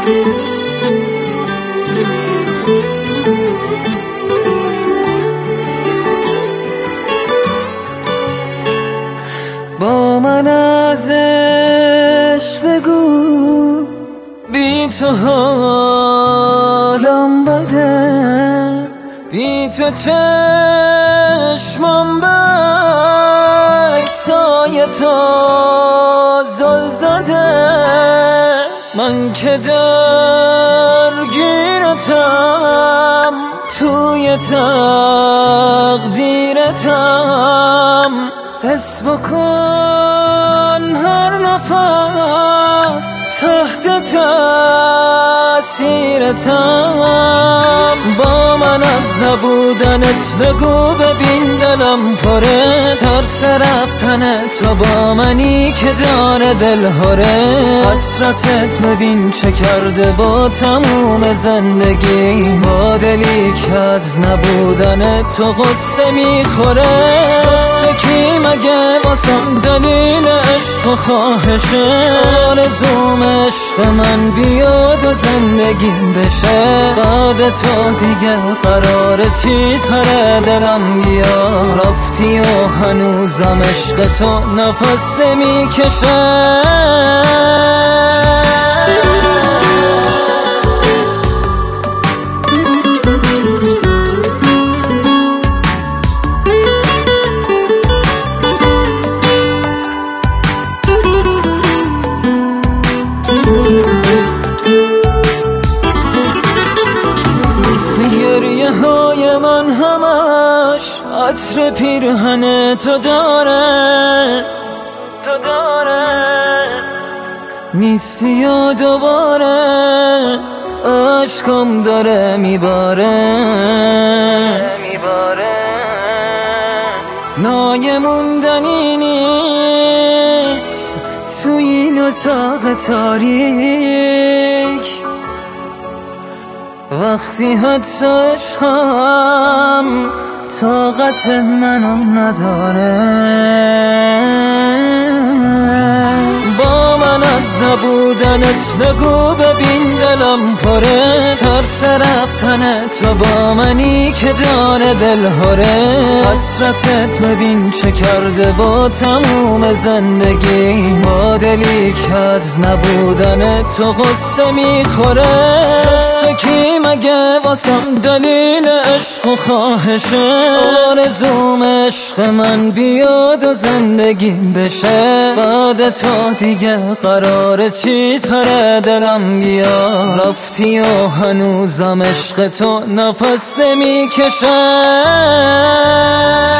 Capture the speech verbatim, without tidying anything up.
با من از عشق بگو، بی تو حالم بده، بی تو چشمم به عکسای تا زل زده. من که درگیرتم، توی تقدیرتم، حس بکن هر نفس تحت تأثیرتم. با من از نبودنت بگو، ببین دلم پره، ترس رفتن تو با منی که داره دل هره. حسرتت ببین چه کرده با تموم زندگی، با دلی که از نبودن تو غصه میخوره. جستکی مگه واسم دلیل عشق و خواهشه، آرزوم عشق من بیاد و زندگیم بشه. بعد تو دیگه قرار چی سر دلم بیا، رفتی و هنوزم عشق تو نفس نمیکشه. گریه های من همش عطر پیرهن تو داره، تو داره نیستی و دوباره عشقم داره میباره، میباره. نایموندنی نیست تو این اتاق تاریک، وقتی حتی عشقم طاقت منو نداره. با من از نبودنت بگو، ببین دلم پره، ترس رفتن تو با منی که داره دل هره. حسرتت ببین چه کرده با تموم زندگی، با دلی که از نبودن تو غصه میخوره. جستکی مگه واسم دلیل عشق و خواهشه، آرزوم عشق من بیاد و زندگیم بشه. بعد تو دیگه قرار چی سر دلم بیا، رفتی و هنوزم عشق تو نفس نمیکشه.